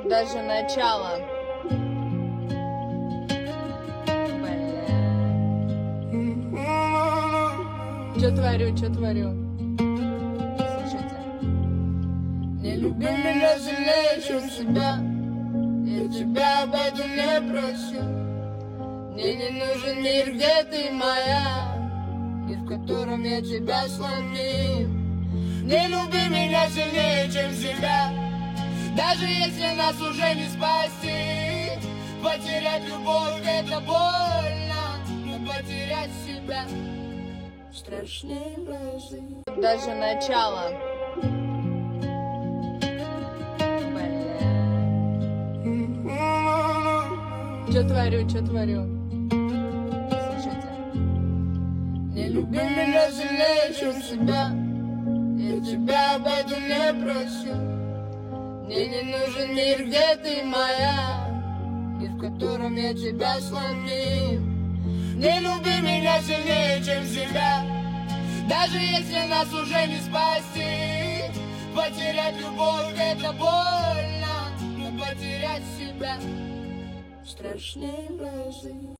даже начало. Чё творю? Слушайте. Не люби меня сильнее, чем себя. Я тебя об этом не прошу. Мне не нужен мир, где ты моя, и в котором я тебя сломил. Не люби меня сильнее, чем себя. Даже если нас уже не спасти. Потерять любовь — это больно, но потерять себя страшнее в разы. Даже начало. Чё творю? Слушайте. Не люби меня сильнее, чем себя. Я тебя об этом не прошу. Мне не нужен мир, где ты моя, и в котором я тебя сломил. Не люби меня сильнее, чем себя. Даже если нас уже не спасти. Потерять любовь — это больно, но потерять себя страшнее в разы.